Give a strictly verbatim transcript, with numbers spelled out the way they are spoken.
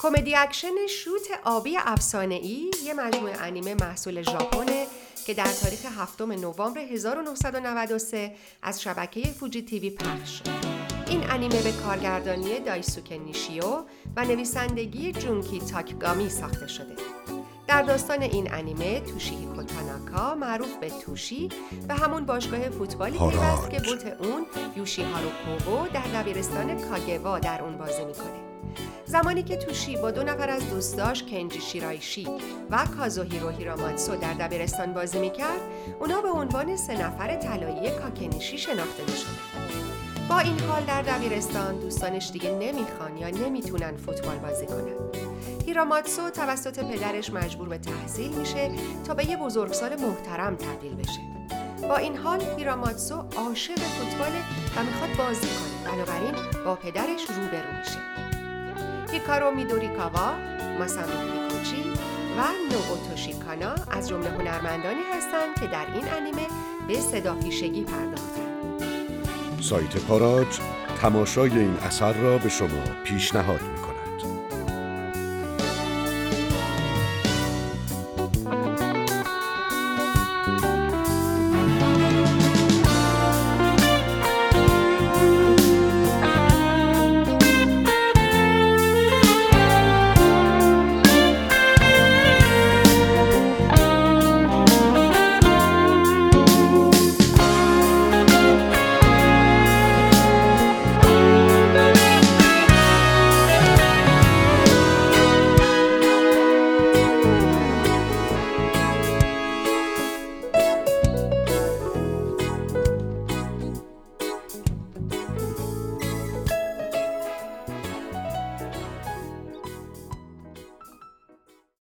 کمدی اکشن شوت آبی افسانه‌ای یه مجموعه انیمه محصول ژاپنه که در تاریخ هفتم نوامبر هزار و نهصد و نود و سه از شبکه فوجی تیوی پخش شد. این انیمه به کارگردانی دایسوکه نیشیو و نویسندگی جونکی تاکگامی ساخته شده. در داستان این انیمه توشیهیکو تاناکا معروف به توشی به همون باشگاه فوتبالی پیوست که بوت اون یوشیهارو کوگو در دبیرستان کاگوا در اون بازی میکنه. زمانی که توشی با دو نفر از دوستاش کنجی شیرایشی و کازوهیرو هیراماتسو در دبیرستان بازی میکرد، اونا به عنوان سه نفر طلایی کاکنیشی شناخته میشدن. با این حال در دبیرستان دوستانش دیگه نمیخوان یا نمیتونن فوتبال بازی کنن. هیراماتسو توسط پدرش مجبور به تحصیل میشه تا به یه بزرگسال محترم تبدیل بشه. با این حال هیراماتسو عاشق فوتباله و میخواد بازی کنه، بنابراین با پدرش روبرو میشه. هیکارو میدوریکاوا، ماسامی هیکوچی و نوبوتوشی کانا از جمله هنرمندانی هستند که در این انیمه به صداپیشگی پرداختند. سایت پاراج تماشای این اثر را به شما پیشنهاد می‌کند.